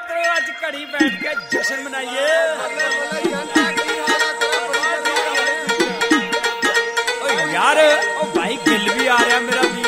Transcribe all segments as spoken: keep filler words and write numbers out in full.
मित्रों अज घड़ी बैठ के जश्न मनाइए। यार ओ भाई गिल भी आ रहा मेरा वीर।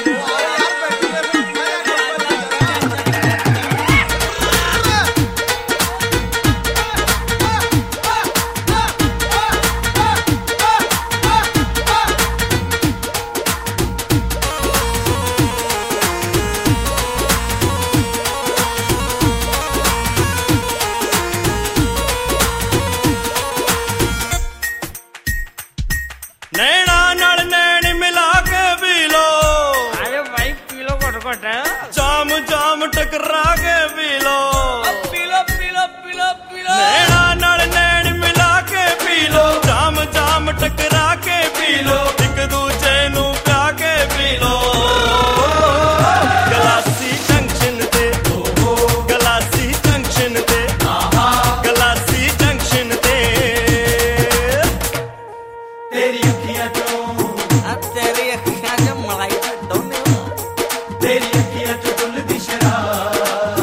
नैना नाल नैन मिला के पी लो, अरे भाई पी लो घट घट। जाम जाम टकरा के पी लो, पी लो पी लो पी लो पी लो। नैना नाल नैन मिला के पी लो, जाम जाम टकरा के पी लो, एक दूजे नू प्या के पी लो। गलासी जंक्शन ते गलासी जंक्शन ते गलासी जंक्शन ते तेरी अखियां चो तेरी अखियां च मलाई डोने तेरी अखियां चो डुलदी शराब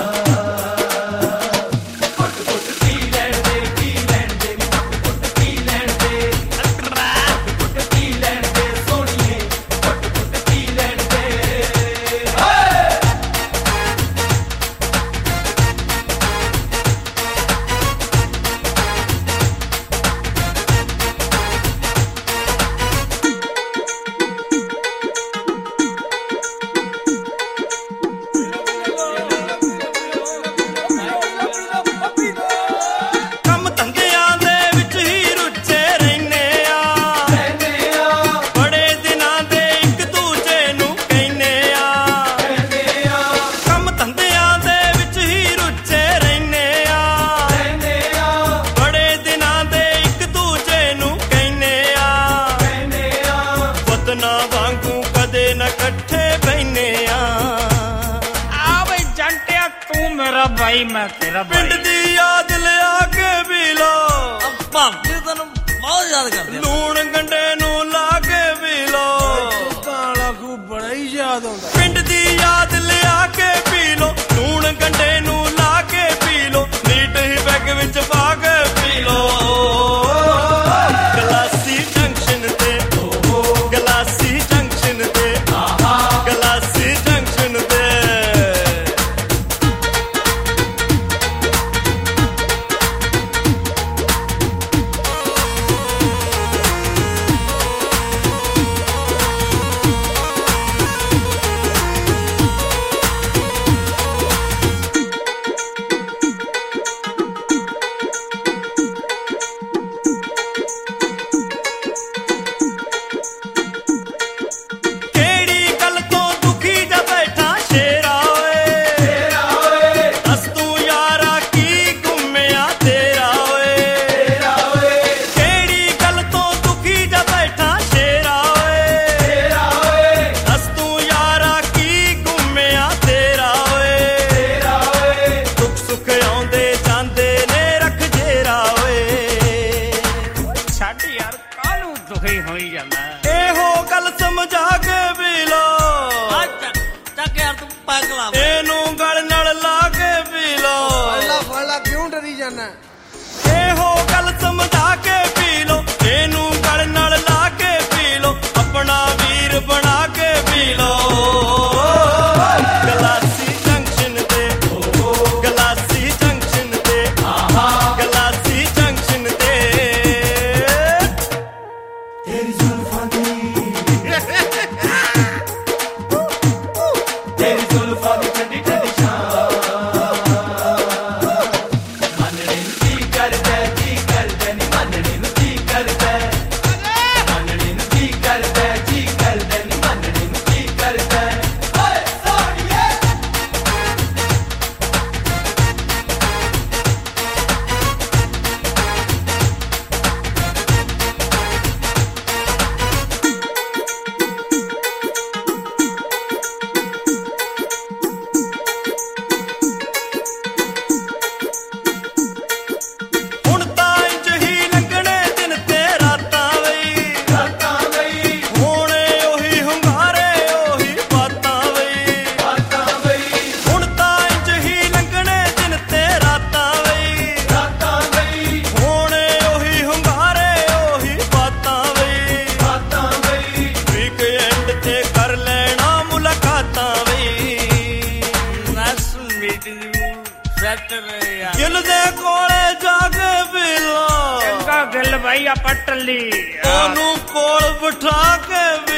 घुट घुट पी लैण दे पी लैण दे घुट घुट पी लैण दे घुट घुट पी लैण दे सोहणीए घुट घुट पी लैण दे। ਕੰਮ ਧੰਦਿਆਂ ਦੇ ਵਿੱਚ ਹੀ ਰੁੱਝੇ ਰਹਿੰਦੇ ਆ, ਬੜੇ ਦਿਨਾਂ ਦੇ ਇੱਕ ਦੂਜੇ ਨੂੰ ਕਹਿੰਦੇ ਆ, ਕੰਮ ਧੰਦਿਆਂ ਦੇ ਵਿੱਚ ਹੀ ਰੁੱਝੇ ਰਹਿੰਦੇ ਆ, ਬੜੇ ਦਿਨਾਂ ਦੇ ਇੱਕ ਦੂਜੇ ਨੂੰ ਕਹਿੰਦੇ ਆ, ਵਤਨਾਂ ਵਾਂਗੂ ਕਦੇ ਨਾ ਇਕੱਠੇ ਬਹਿੰਦੇ ਆ। आ भाई जंटिया तू मेरा भाई मैं तेरा भाई। ਪਿੰਡ ਦੀ ਯਾਦ ਲਿਆ ਕੇ ਪੀ ਲੋ, ਭਾਵੇਂ ਤੈਨੂੰ ਬਹੁਤ ਯਾਦ ਕਰਦੇ ਆ। ਲੂਣ ਗੰਡੇ ਨੂੰ ਲਾ ਕੇ ਪੀ ਲੋ, ਕਾਲਾ ਖੂ ਬੜਾ ਹੀ ਯਾਦ ਆਉਂਦਾ। ਪਿੰਡ ਦੀ ਯਾਦ ਲਿਆ ਕੇ ਪੀ ਲੋ, ਲੂਣ ਗੰਡੇ ਨੂੰ ਲਾ ਕੇ ਪੀ ਲੋ, ਨੀਟ ਹੀ ਬੈਗ ਵਿੱਚ ਪਾ ਕੇ ਪੀ ਲੋ। ਗਲਾਸੀ ਜੰਕਸ਼ਨ ਤੇ ਗਲਾਸੀ ਜੰਕਸ਼ਨ ਤੇ ਗਲਾਸੀ ਜੰਕਸ਼ਨ ਤੇ ਕਿਹੜੀ ਗੱਲ ਤੋਂ ਦੁਖੀ ਜਾ ਬੈਠਾ ਸ਼ੇਰਾ ਓਏ, ਦੱਸ ਤੂੰ ਯਾਰਾ ਕੀ ਗੁੰਮਿਆ ਤੇਰਾ ਓਏ, ਕਿਹੜੀ ਗੱਲ ਤੋਂ ਦੁਖੀ ਜਾ ਬੈਠਾ ਸ਼ੇਰਾ ਓਏ, ਦੱਸ ਤੂੰ ਯਾਰਾ ਕੀ ਗੁੰਮਿਆ ਤੇਰਾ ਓਏ, ਦੁੱਖ ਸੁੱਖ ਆਉਂਦੇ ਜਾਂਦੇ ਨੇ ਰੱਖ ਜੇਰਾ ਓਏ। ਛੱਡ ਯਾਰ ਕਾਹਨੂੰ ਦੁਖੀ ਹੋਈ ਜਾਂਦਾ। ਇਹੋ ਗੱਲ ਸਮਝਾ ਕੇ ਪੀ ਲੋ, ਚੱਕ ਯਾਰ ਤੂੰ ਪਾਗਲਾ ਇਹਨੂੰ ਗਲ ਨਾਲ ਲਾ ਕੇ ਪੀ ਲੋ, ਫੜਲਾ ਫੜਲਾ ਕਿਉਂ ਡਰੀ ਜਾਣਾ। ਇਹੋ ਗੱਲ ਸਮਝਾ ਕੇ ਪੀ ਲੋ, ਇਹਨੂੰ ਗਲ ਨਾਲ ਲਾ ਕੇ ਪੀ ਲੋ, ਆਪਣਾ ਵੀਰ ਬਣਾ ਕੇ ਪੀ ਲੋ। ਗਲਾਸੀ ਜੰਕਸ਼ਨ ਤੇ ਗਲਾਸੀ ਜੰਕਸ਼ਨ ਤੇ ਗਲਾਸੀ ਜੰਕਸ਼ਨ ਤੇ ਤੇਰੀ ਜ਼ੁਲਫਾਂ ਦੀ ਤੇਰੀ ਜ਼ੁਲਫਾਂ ਦੀ ਠੰਡੀ ਠੰਡੀ ਛਾਂ ਮੰਨਣੇ ਨੂੰ ਕੀ ਕਰਦਾ ਕੀ ਕਰਦਾ ਨੀ ਮੰਨਣੇ ਨੂੰ ਕੀ ਕਰਦਾ ਮੰਨਣੇ ਨੂੰ ਕੀ ਕਰਦਾ ਕੀ ਕਰਦਾ ਨੀ ਮੰਨਣੇ ਨੂੰ ਕੀ ਕਰਦਾ। ਓਏ ਸੋਹਣੀਏ ਸੱਚ ਵੇ ਯਾਰ ਗਿੱਲ ਦੇ ਕੋਲੇ ਜਾ ਕੇ ਪੀ ਲੋ ਚੰਗਾ ਗਿੱਲ ਭਾਈ ਆਪਾਂ ਟੱਲੀ ਉਹਨੂੰ ਕੋਲ ਬਿਠਾ ਕੇ